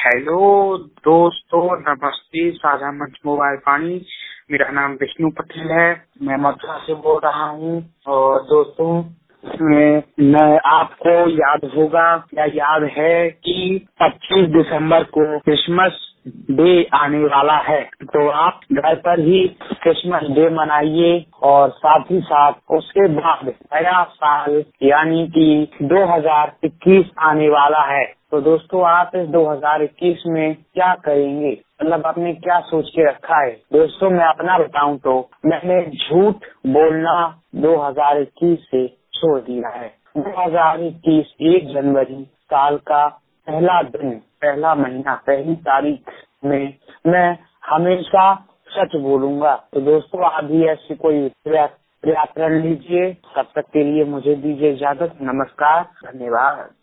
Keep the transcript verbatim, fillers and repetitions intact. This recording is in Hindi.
हेलो दोस्तों, नमस्ते। साझा मंच मोबाइल पानी, मेरा नाम विष्णु पटेल है। मैं मथुरा से बोल रहा हूँ। और दोस्तों, मैं, मैं आपको याद होगा या याद है कि पच्चीस दिसंबर को क्रिसमस डे आने वाला है, तो आप घर पर ही क्रिसमस डे मनाइए। और साथ ही साथ उसके बाद नया साल यानी कि दो हज़ार इक्कीस आने वाला है। तो दोस्तों, आप इस दो हज़ार इक्कीस में क्या करेंगे, मतलब आपने क्या सोच के रखा है? दोस्तों, मैं अपना बताऊं तो मैंने झूठ बोलना दो हज़ार इक्कीस से छोड़ दिया है। दो हज़ार इक्कीस एक जनवरी साल का पहला दिन, पहला महीना, पहली तारीख में मैं हमेशा सच बोलूंगा। तो दोस्तों, आप भी ऐसी कोई प्रयास लीजिए। तब तक के लिए मुझे दीजिए इजाजत। नमस्कार, धन्यवाद।